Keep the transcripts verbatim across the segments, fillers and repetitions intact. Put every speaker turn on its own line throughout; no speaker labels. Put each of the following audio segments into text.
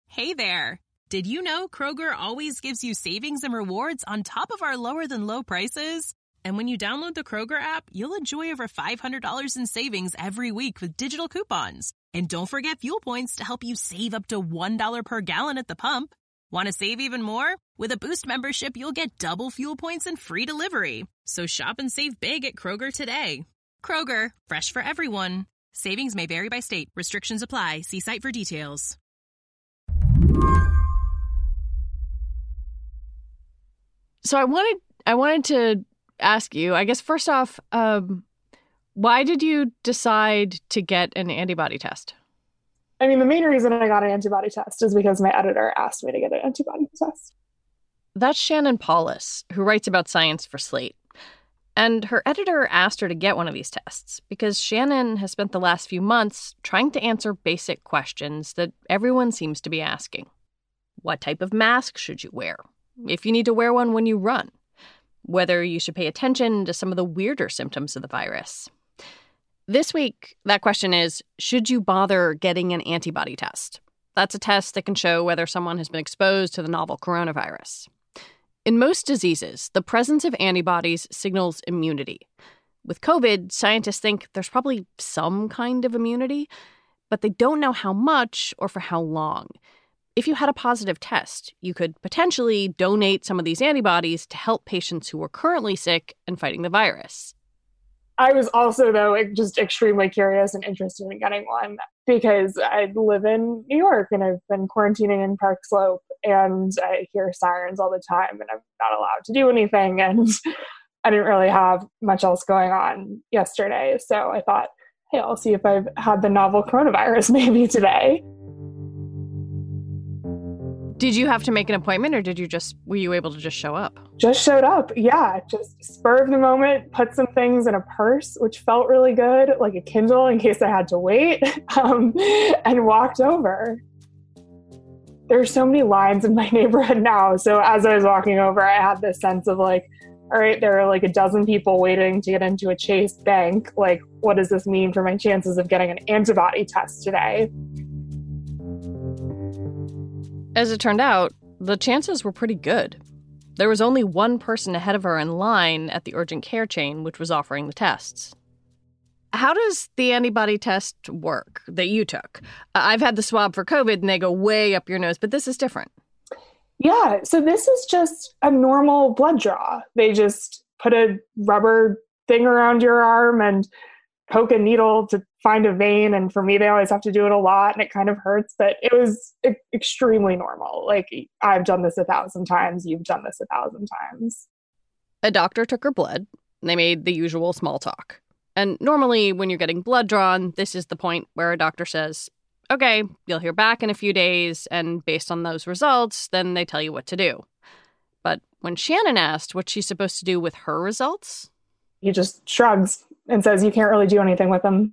Hey there. Did you know Kroger always gives you savings and rewards on top of our lower than low prices? And when you download the Kroger app, you'll enjoy over five hundred dollars in savings every week with digital coupons. And don't forget fuel points to help you save up to one dollar per gallon at the pump. Want to save even more? With a Boost membership, you'll get double fuel points and free delivery. So shop and save big at Kroger today. Kroger, fresh for everyone. Savings may vary by state. Restrictions apply. See site for details.
So I wanted I wanted to ask you, I guess, first off, um, why did you decide to get an antibody test?
I mean, the main reason I got an antibody test is because my editor asked me to get an antibody test.
That's Shannon Paulus, who writes about science for Slate. And her editor asked her to get one of these tests because Shannon has spent the last few months trying to answer basic questions that everyone seems to be asking. What type of mask should you wear? If you need to wear one when you run? Whether you should pay attention to some of the weirder symptoms of the virus. This week, that question is, should you bother getting an antibody test? That's a test that can show whether someone has been exposed to the novel coronavirus. In most diseases, the presence of antibodies signals immunity. With COVID, scientists think there's probably some kind of immunity, but they don't know how much or for how long. If you had a positive test, you could potentially donate some of these antibodies to help patients who are currently sick and fighting the virus.
I was also, though, just extremely curious and interested in getting one because I live in New York and I've been quarantining in Park Slope and I hear sirens all the time and I'm not allowed to do anything. And I didn't really have much else going on yesterday. So I thought, hey, I'll see if I've had the novel coronavirus maybe today.
Did you have to make an appointment or did you just, were you able to just show up?
Just showed up. Yeah. Just spur of the moment, put some things in a purse, which felt really good, like a Kindle in case I had to wait, um, and walked over. There's so many lines in my neighborhood now. So as I was walking over, I had this sense of like, all right, there are like a dozen people waiting to get into a Chase Bank. Like, what does this mean for my chances of getting an antibody test today?
As it turned out, the chances were pretty good. There was only one person ahead of her in line at the urgent care chain, which was offering the tests. How does the antibody test work that you took? I've had the swab for COVID and they go way up your nose, but this is different.
Yeah, so this is just a normal blood draw. They just put a rubber thing around your arm and poke a needle to find a vein. And for me, they always have to do it a lot and it kind of hurts, but it was e- extremely normal. Like, I've done this a thousand times. You've done this a thousand times.
A doctor took her blood and they made the usual small talk. And normally when you're getting blood drawn, this is the point where a doctor says, okay, you'll hear back in a few days. And based on those results, then they tell you what to do. But when Shannon asked what she's supposed to do with her results,
he just shrugs and says, you can't really do anything with them.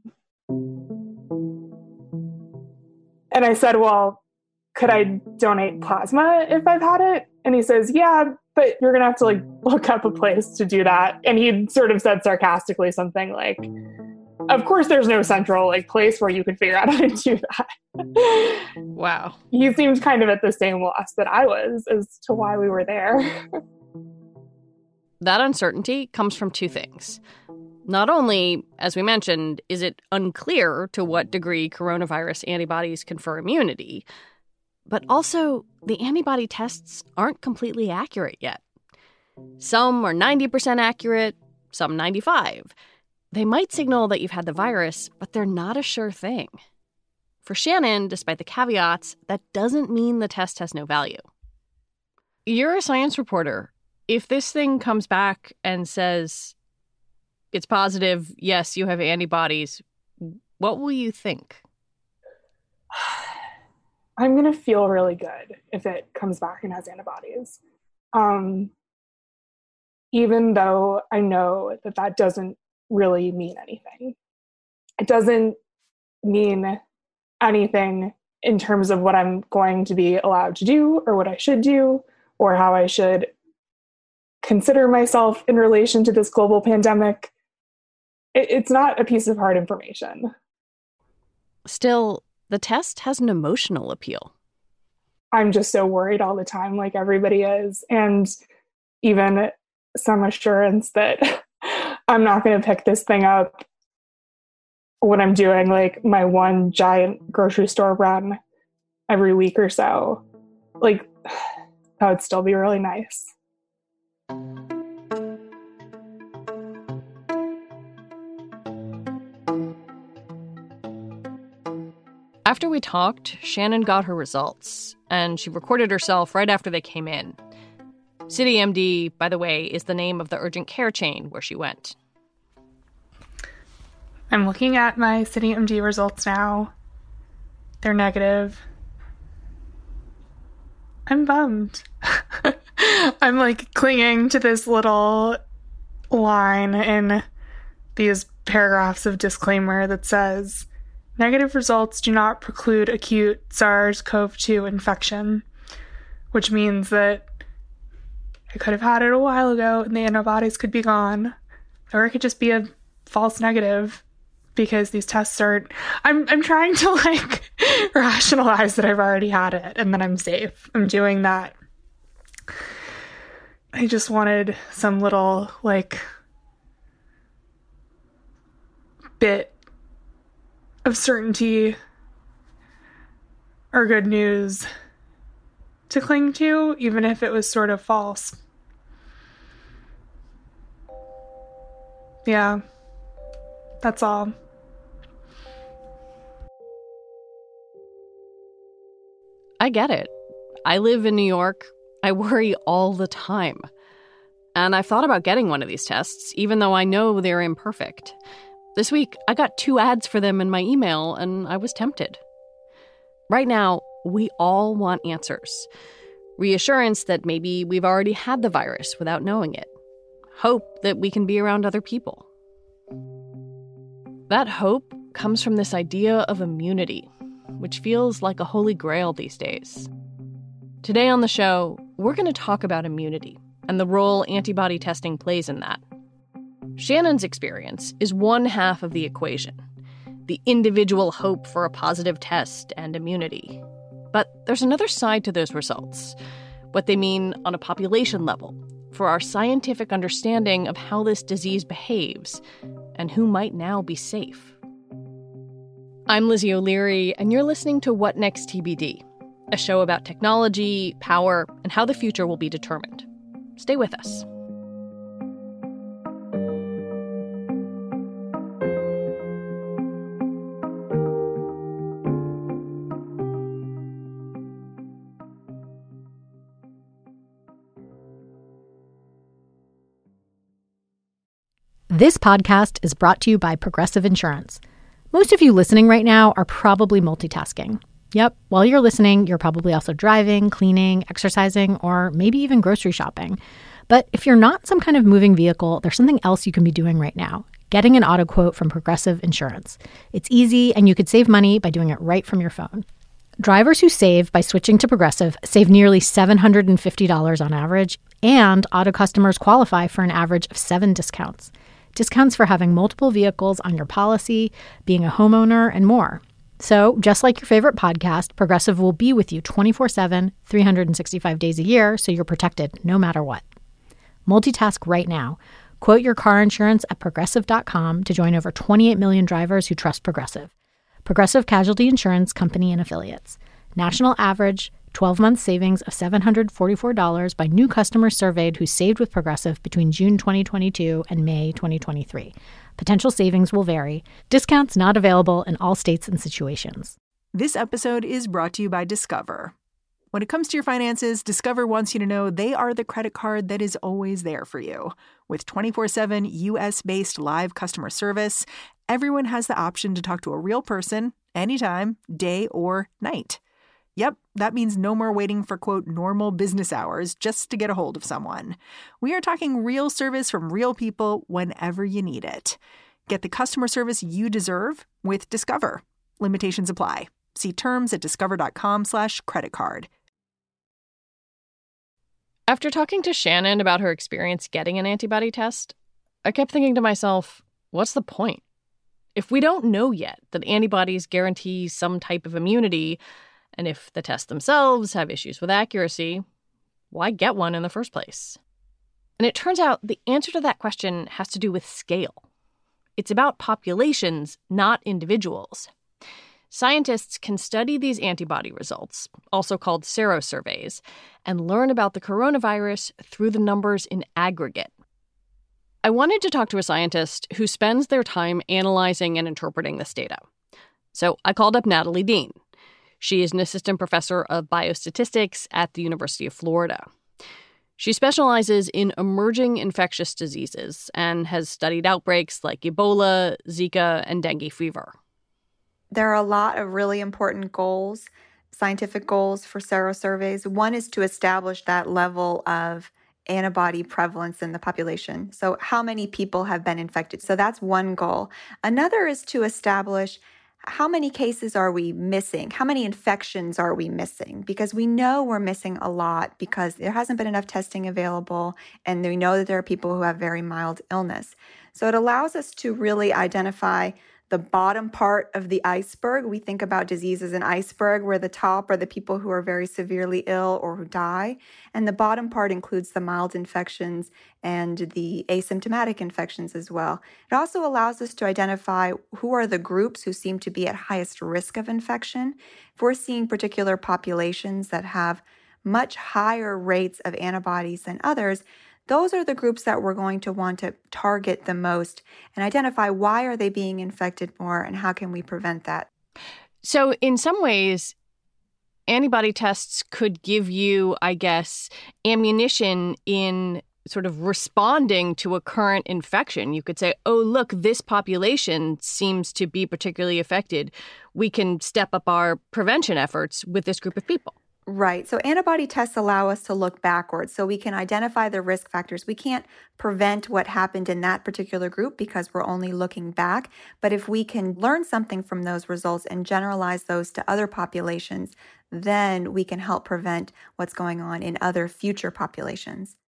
And I said, well, could I donate plasma if I've had it? And he says, yeah, but you're going to have to like look up a place to do that. And he sort of said sarcastically something like, of course, there's no central like place where you could figure out how to do that.
Wow.
He seemed kind of at the same loss that I was as to why we were there.
That uncertainty comes from two things. Not only, as we mentioned, is it unclear to what degree coronavirus antibodies confer immunity, but also the antibody tests aren't completely accurate yet. Some are ninety percent accurate, some ninety-five. They might signal that you've had the virus, but they're not a sure thing. For Shannon, despite the caveats, that doesn't mean the test has no value. You're a science reporter. If this thing comes back and says it's positive, yes, you have antibodies, what will you think?
I'm going to feel really good if it comes back and has antibodies. Um, even though I know that that doesn't really mean anything. It doesn't mean anything in terms of what I'm going to be allowed to do or what I should do or how I should consider myself in relation to this global pandemic. It, it's not a piece of hard information.
Still, the test has an emotional appeal.
I'm just so worried all the time, like everybody is. And even some assurance that I'm not going to pick this thing up when I'm doing like my one giant grocery store run every week or so. Like, that would still be really nice.
After we talked, Shannon got her results, and she recorded herself right after they came in. CityMD, by the way, is the name of the urgent care chain where she went.
I'm looking at my CityMD results now. They're negative. I'm bummed. I'm like clinging to this little line in these paragraphs of disclaimer that says, negative results do not preclude acute SARS-C o V two infection, which means that I could have had it a while ago and the antibodies could be gone, or it could just be a false negative because these tests aren't... I'm, I'm trying to, like, rationalize that I've already had it and that I'm safe. I'm doing that. I just wanted some little, like, bit of certainty or good news to cling to, even if it was sort of false. Yeah, that's all.
I get it. I live in New York. I worry all the time. And I've thought about getting one of these tests, even though I know they're imperfect. This week, I got two ads for them in my email, and I was tempted. Right now, we all want answers. Reassurance that maybe we've already had the virus without knowing it. Hope that we can be around other people. That hope comes from this idea of immunity, which feels like a holy grail these days. Today on the show, we're going to talk about immunity and the role antibody testing plays in that. Shannon's experience is one half of the equation, the individual hope for a positive test and immunity. But there's another side to those results, what they mean on a population level, for our scientific understanding of how this disease behaves and who might now be safe. I'm Lizzie O'Leary, and you're listening to What Next T B D, a show about technology, power, and how the future will be determined. Stay with us.
This podcast is brought to you by Progressive Insurance. Most of you listening right now are probably multitasking. Yep, while you're listening, you're probably also driving, cleaning, exercising, or maybe even grocery shopping. But if you're not some kind of moving vehicle, there's something else you can be doing right now, getting an auto quote from Progressive Insurance. It's easy, and you could save money by doing it right from your phone. Drivers who save by switching to Progressive save nearly seven hundred fifty dollars on average, and auto customers qualify for an average of seven discounts. Discounts for having multiple vehicles on your policy, being a homeowner, and more. So, just like your favorite podcast, Progressive will be with you twenty-four seven, three hundred sixty-five days a year, so you're protected no matter what. Multitask right now. Quote your car insurance at Progressive dot com to join over twenty-eight million drivers who trust Progressive. Progressive Casualty Insurance Company and Affiliates. National average twelve-month savings of seven hundred forty-four dollars by new customers surveyed who saved with Progressive between June twenty twenty-two and May twenty twenty-three. Potential savings will vary. Discounts not available in all states and situations.
This episode is brought to you by Discover. When it comes to your finances, Discover wants you to know they are the credit card that is always there for you. With twenty-four seven U S-based live customer service, everyone has the option to talk to a real person anytime, day or night. Yep, that means no more waiting for, quote, normal business hours just to get a hold of someone. We are talking real service from real people whenever you need it. Get the customer service you deserve with Discover. Limitations apply. See terms at discover.com slash credit card.
After talking to Shannon about her experience getting an antibody test, I kept thinking to myself, what's the point? If we don't know yet that antibodies guarantee some type of immunity, And if the tests themselves have issues with accuracy, why get one in the first place? And it turns out the answer to that question has to do with scale. It's about populations, not individuals. Scientists can study these antibody results, also called serosurveys, and learn about the coronavirus through the numbers in aggregate. I wanted to talk to a scientist who spends their time analyzing and interpreting this data. So I called up Natalie Dean. She is an assistant professor of biostatistics at the University of Florida. She specializes in emerging infectious diseases and has studied outbreaks like Ebola, Zika, and dengue fever.
There are a lot of really important goals, scientific goals for serosurveys. One is to establish that level of antibody prevalence in the population. So how many people have been infected? So that's one goal. Another is to establish how many cases are we missing? How many infections are we missing? Because we know we're missing a lot because there hasn't been enough testing available, and we know that there are people who have very mild illness. So it allows us to really identify the bottom part of the iceberg. We think about disease as an iceberg where the top are the people who are very severely ill or who die. And the bottom part includes the mild infections and the asymptomatic infections as well. It also allows us to identify who are the groups who seem to be at highest risk of infection. If we're seeing particular populations that have much higher rates of antibodies than others, those are the groups that we're going to want to target the most and identify why are they being infected more and how can we prevent that.
So in some ways, antibody tests could give you, I guess, ammunition in sort of responding to a current infection. You could say, oh, look, this population seems to be particularly affected. We can step up our prevention efforts with this group of people.
Right. So antibody tests allow us to look backwards. So we can identify the risk factors. We can't prevent what happened in that particular group because we're only looking back. But if we can learn something from those results and generalize those to other populations, then we can help prevent what's going on in other future populations.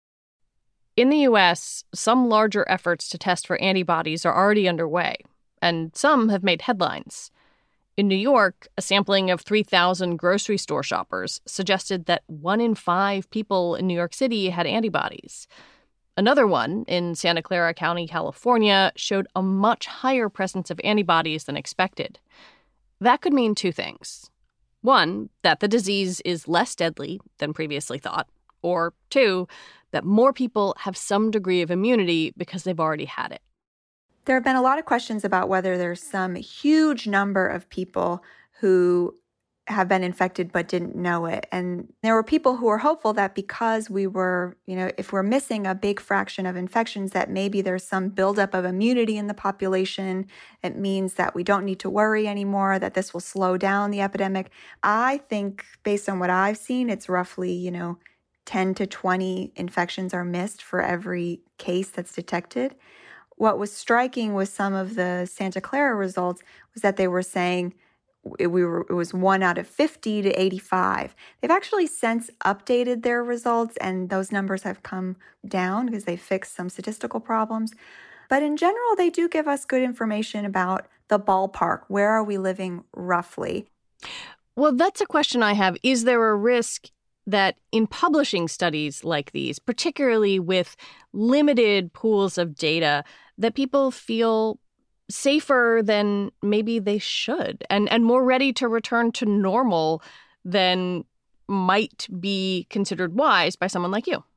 In the U S, some larger efforts to test for antibodies are already underway, and some have made headlines. In New York, a sampling of three thousand grocery store shoppers suggested that one in five people in New York City had antibodies. Another one in Santa Clara County, California, showed a much higher presence of antibodies than expected. That could mean two things. One, that the disease is less deadly than previously thought. Or two, that more people have some degree of immunity because they've already had it.
There have been a lot of questions about whether there's some huge number of people who have been infected but didn't know it. And there were people who were hopeful that because we were, you know, if we're missing a big fraction of infections, that maybe there's some buildup of immunity in the population. It means that we don't need to worry anymore, that this will slow down the epidemic. I think based on what I've seen, it's roughly, you know, ten to twenty infections are missed for every case that's detected. What was striking with some of the Santa Clara results was that they were saying it, we were, it was one out of fifty to eighty-five. They've actually since updated their results, and those numbers have come down because they fixed some statistical problems. But in general, they do give us good information about the ballpark. Where are we living roughly?
Well, that's a question I have. Is there a risk that in publishing studies like these, particularly with limited pools of data, that people feel safer than maybe they should and, and more ready to return to normal than might be considered wise by someone like you?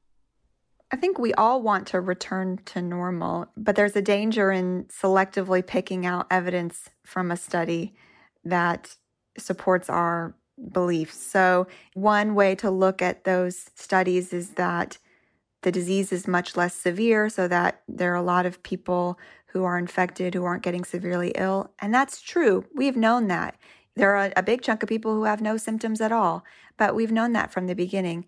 I think we all want to return to normal, but there's a danger in selectively picking out evidence from a study that supports our beliefs. So one way to look at those studies is that the disease is much less severe, so that there are a lot of people who are infected who aren't getting severely ill. And that's true. We've known that. There are a big chunk of people who have no symptoms at all, but we've known that from the beginning.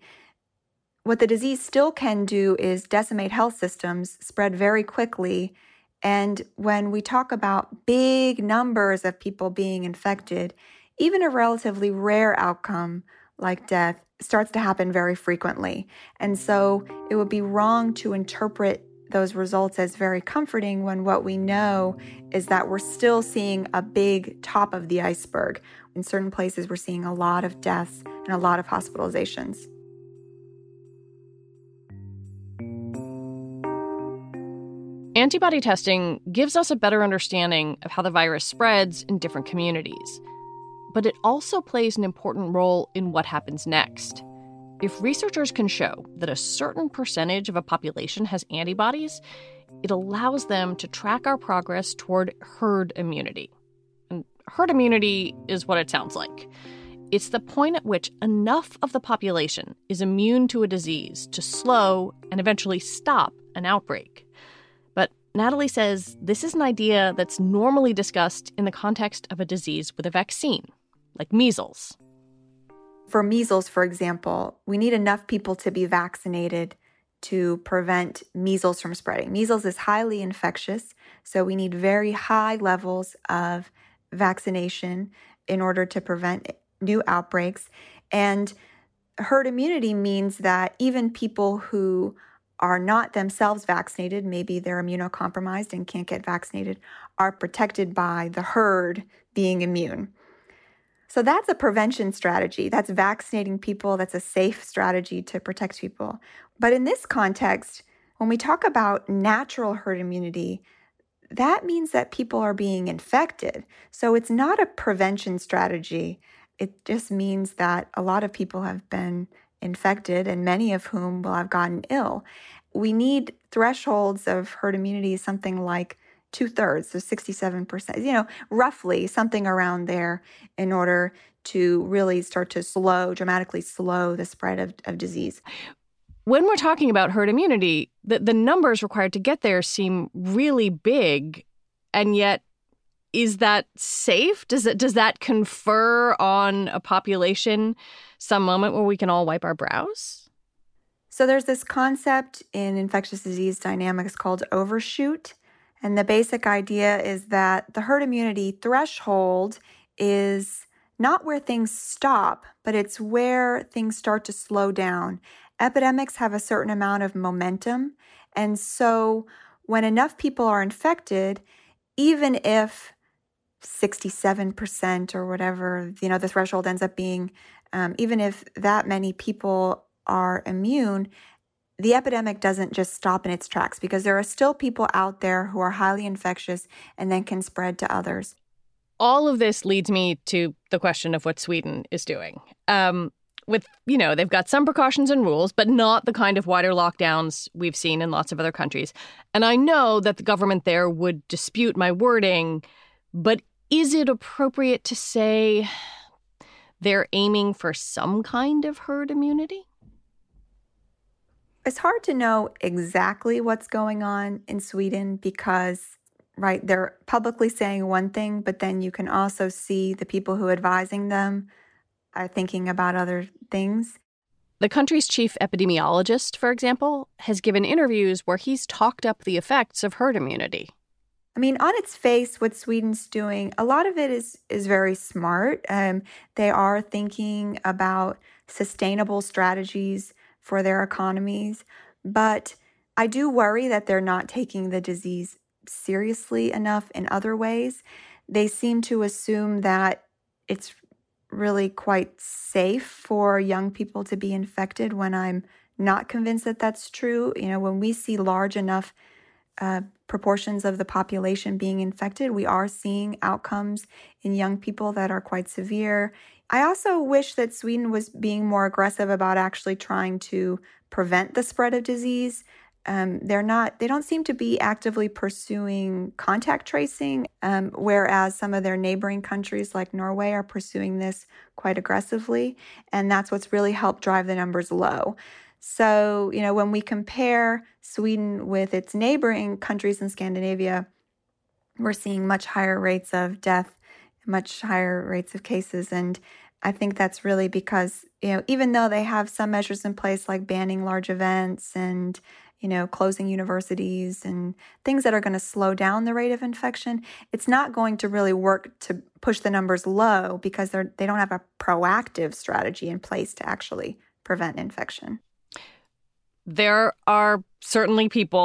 What the disease still can do is decimate health systems, spread very quickly. And when we talk about big numbers of people being infected, even a relatively rare outcome like death starts to happen very frequently. And so it would be wrong to interpret those results as very comforting when what we know is that we're still seeing a big top of the iceberg. In certain places, we're seeing a lot of deaths and a lot of hospitalizations.
Antibody testing gives us a better understanding of how the virus spreads in different communities. But it also plays an important role in what happens next. If researchers can show that a certain percentage of a population has antibodies, it allows them to track our progress toward herd immunity. And herd immunity is what it sounds like. It's the point at which enough of the population is immune to a disease to slow and eventually stop an outbreak. But Natalie says this is an idea that's normally discussed in the context of a disease with a vaccine, like measles.
For measles, for example, we need enough people to be vaccinated to prevent measles from spreading. Measles is highly infectious, so we need very high levels of vaccination in order to prevent new outbreaks. And herd immunity means that even people who are not themselves vaccinated, maybe they're immunocompromised and can't get vaccinated, are protected by the herd being immune. So that's a prevention strategy. That's vaccinating people. That's a safe strategy to protect people. But in this context, when we talk about natural herd immunity, that means that people are being infected. So it's not a prevention strategy. It just means that a lot of people have been infected and many of whom will have gotten ill. We need thresholds of herd immunity, something like two-thirds, so sixty-seven percent, you know, roughly something around there in order to really start to slow, dramatically slow the spread of, of disease.
When we're talking about herd immunity, the, the numbers required to get there seem really big. And yet, is that safe? Does it, does that confer on a population some moment where we can all wipe our brows?
So there's this concept in infectious disease dynamics called overshoot. And the basic idea is that the herd immunity threshold is not where things stop, but it's where things start to slow down. Epidemics have a certain amount of momentum. And so when enough people are infected, even if sixty-seven percent or whatever, you know, the threshold ends up being, um, even if that many people are immune, the epidemic doesn't just stop in its tracks because there are still people out there who are highly infectious and then can spread to others.
All of this leads me to the question of what Sweden is doing. Um, with, you know, they've got some precautions and rules, but not the kind of wider lockdowns we've seen in lots of other countries. And I know that the government there would dispute my wording, but is it appropriate to say they're aiming for some kind of herd immunity?
It's hard to know exactly what's going on in Sweden because, right, they're publicly saying one thing, but then you can also see the people who are advising them are thinking about other things.
The country's chief epidemiologist, for example, has given interviews where he's talked up the effects of herd immunity.
I mean, on its face, what Sweden's doing, a lot of it is is very smart. Um, they are thinking about sustainable strategies for their economies. But I do worry that they're not taking the disease seriously enough in other ways. They seem to assume that it's really quite safe for young people to be infected when I'm not convinced that that's true. You know, when we see large enough uh, proportions of the population being infected, we are seeing outcomes in young people that are quite severe. I also wish that Sweden was being more aggressive about actually trying to prevent the spread of disease. Um, they're not, they don't seem to be actively pursuing contact tracing, um, whereas some of their neighboring countries like Norway are pursuing this quite aggressively. And that's what's really helped drive the numbers low. So, you know, when we compare Sweden with its neighboring countries in Scandinavia, we're seeing much higher rates of death, much higher rates of cases. And I think that's really because, you know, even though they have some measures in place like banning large events and, you know, closing universities and things that are going to slow down the rate of infection, it's not going to really work to push the numbers low because they're they don't have a proactive strategy in place to actually prevent infection.
There are certainly people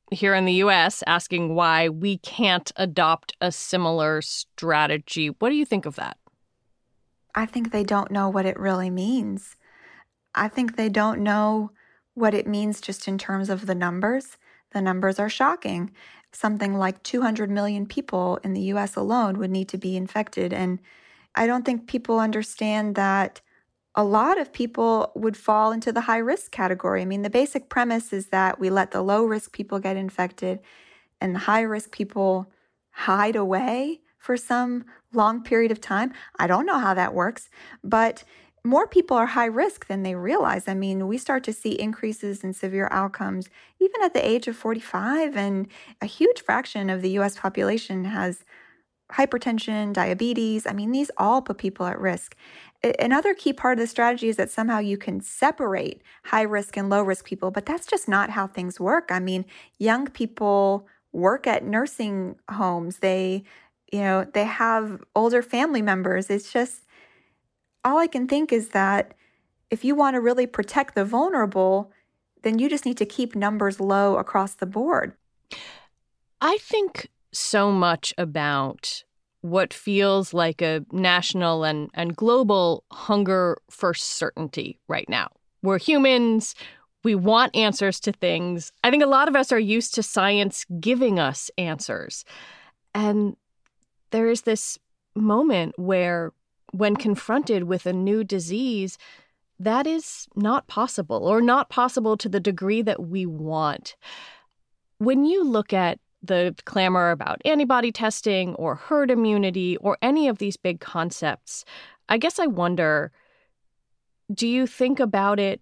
here in the U S asking why we can't adopt a similar strategy. What do you think of that?
I think they don't know what it really means. I think they don't know what it means just in terms of the numbers. The numbers are shocking. Something like two hundred million people in the U S alone would need to be infected. And I don't think people understand that a lot of people would fall into the high risk category. I mean, the basic premise is that we let the low risk people get infected and the high risk people hide away for some long period of time. I don't know how that works, but more people are high risk than they realize. I mean, we start to see increases in severe outcomes even at the age of forty-five, and a huge fraction of the U S population has hypertension, diabetes. I mean, these all put people at risk. Another key part of the strategy is that somehow you can separate high risk and low risk people, but that's just not how things work. I mean, young people work at nursing homes. They, you know, they have older family members. It's just, all I can think is that if you want to really protect the vulnerable, then you just need to keep numbers low across the board.
I think so much about what feels like a national and, and global hunger for certainty right now. We're humans. We want answers to things. I think a lot of us are used to science giving us answers. And there is this moment where, when confronted with a new disease, that is not possible, or not possible to the degree that we want. When you look at the clamor about antibody testing or herd immunity or any of these big concepts, I guess I wonder, do you think about it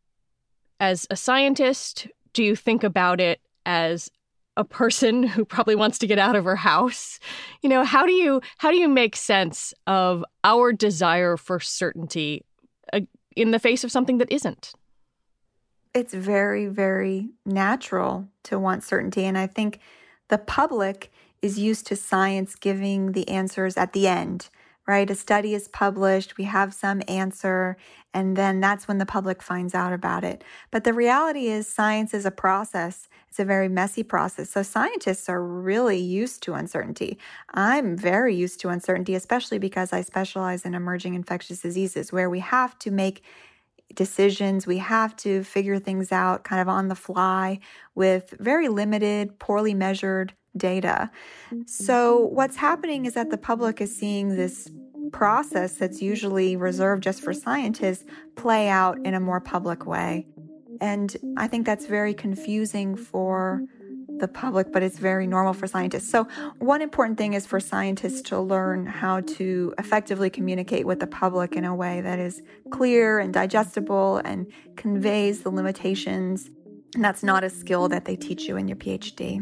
as a scientist? Do you think about it as a person who probably wants to get out of her house? You know, how do you how do you make sense of our desire for certainty uh, in the face of something that isn't?
It's very, very natural to want certainty. And I think the public is used to science giving the answers at the end, right? A study is published, we have some answer, and then that's when the public finds out about it. But the reality is science is a process. It's a very messy process. So scientists are really used to uncertainty. I'm very used to uncertainty, especially because I specialize in emerging infectious diseases, where we have to make decisions. We have to figure things out kind of on the fly with very limited, poorly measured data. So what's happening is that the public is seeing this process that's usually reserved just for scientists play out in a more public way. And I think that's very confusing for the public, but it's very normal for scientists. So one important thing is for scientists to learn how to effectively communicate with the public in a way that is clear and digestible and conveys the limitations. And that's not a skill that they teach you in your PhD.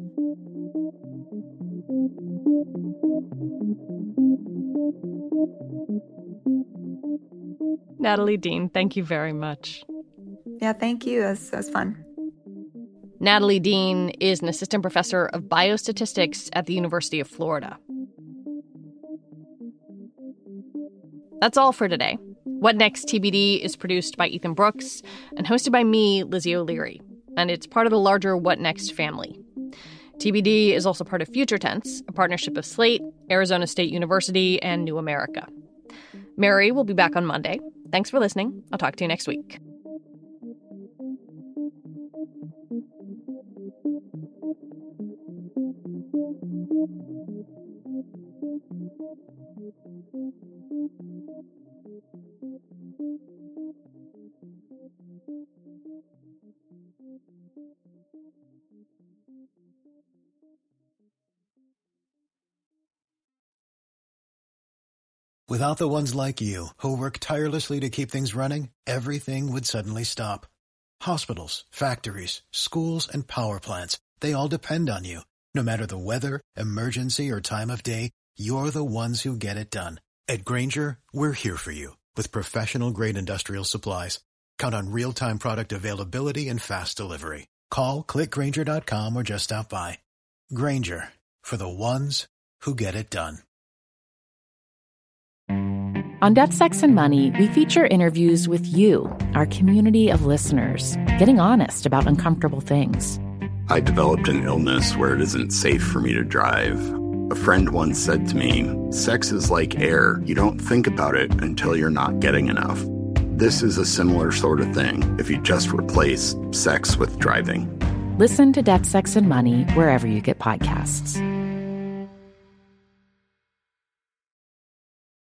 Natalie Dean, thank you very much.
Yeah, thank you. That was, that was fun.
Natalie Dean is an assistant professor of biostatistics at the University of Florida. That's all for today. What Next T B D is produced by Ethan Brooks and hosted by me, Lizzie O'Leary, and it's part of the larger What Next family. T B D is also part of Future Tense, a partnership of Slate, Arizona State University, and New America. Mary will be back on Monday. Thanks for listening. I'll talk to you next week.
Without the ones like you, who work tirelessly to keep things running, everything would suddenly stop. Hospitals, factories, schools, and power plants, they all depend on you. No matter the weather, emergency, or time of day, you're the ones who get it done. At Grainger, we're here for you with professional-grade industrial supplies. Count on real-time product availability and fast delivery. Call, click Grainger dot com, or just stop by. Grainger, for the ones who get it done.
On Death, Sex, and Money, we feature interviews with you, our community of listeners, getting honest about uncomfortable things.
I developed an illness where it isn't safe for me to drive. A friend once said to me, sex is like air. You don't think about it until you're not getting enough. This is a similar sort of thing if you just replace sex with driving.
Listen to Death, Sex, and Money wherever you get podcasts.